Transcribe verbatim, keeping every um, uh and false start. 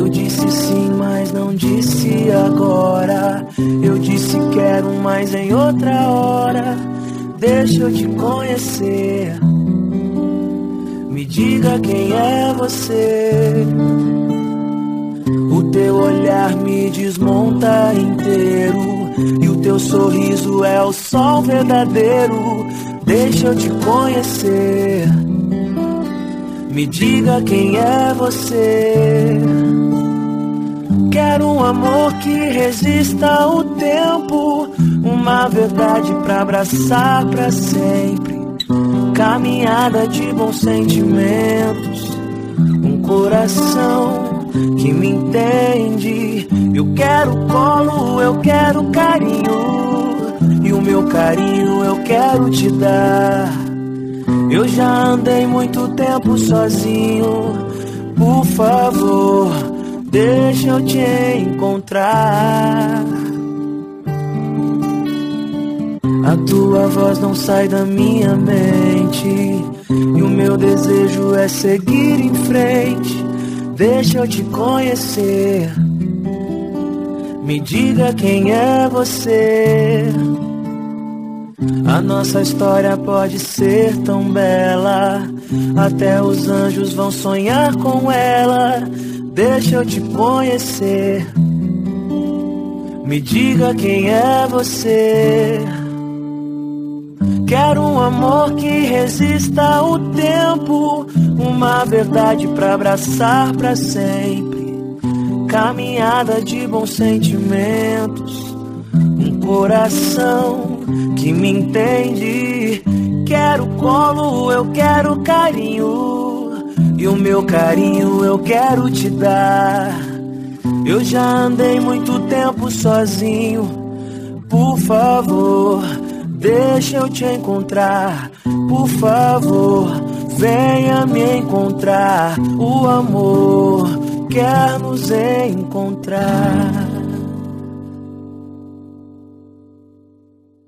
Eu disse sim, mas não disse agora. Eu disse quero, mas em outra hora. Deixa eu te conhecer. Me diga quem é você. O teu olhar me desmonta inteiro. E o teu sorriso é o sol verdadeiro. Deixa eu te conhecer. Me diga quem é você. Quero um amor que resista ao tempo, uma verdade pra abraçar pra sempre, caminhada de bons sentimentos, um coração que me entende. Eu quero colo, eu quero carinho, e o meu carinho eu quero te dar. Eu já andei muito tempo sozinho, por favor, deixa eu te encontrar. A tua voz não sai da minha mente, e o meu desejo é seguir em frente. Deixa eu te conhecer. Me diga quem é você. A nossa história pode ser tão bela, até os anjos vão sonhar com ela. Deixa eu te conhecer. Me diga quem é você. Quero um amor que resista ao tempo, uma verdade pra abraçar pra sempre, caminhada de bons sentimentos, um coração que me entende. Quero colo, eu quero carinho, e o meu carinho eu quero te dar. Eu já andei muito tempo sozinho, por favor, deixa eu te encontrar. Por favor, venha me encontrar. O amor quer nos encontrar.